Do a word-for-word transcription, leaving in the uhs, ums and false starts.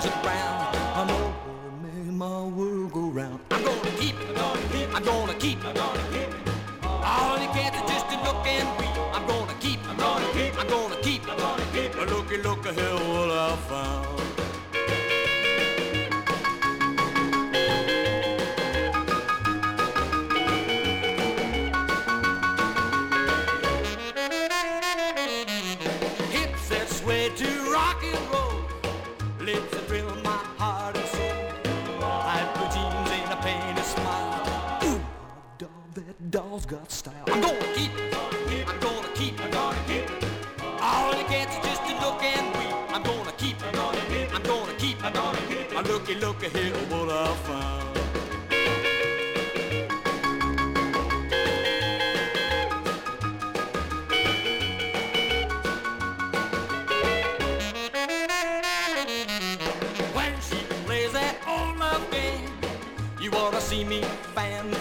turns around. I'm gonna make my world go round. I'm gonna keep it, I'm gonna keep it. All you get is just a look and weep. I'm gonna keep it, I'm gonna keep it. I'm gonna keep it, I'm gonna keep it. Looky, look here what I found. To rock and roll, lips that thrill my heart and soul. High blue jeans and a painted smile. Ooh, dog, that doll's got style. I'm gonna keep it, I'm gonna keep it, I'm gonna keep it. All you get is just a look and weep. I'm gonna keep it, I'm gonna keep it, I'm gonna keep it, I'm gonna keep it. Looky, looky here what I found. You wanna see me fan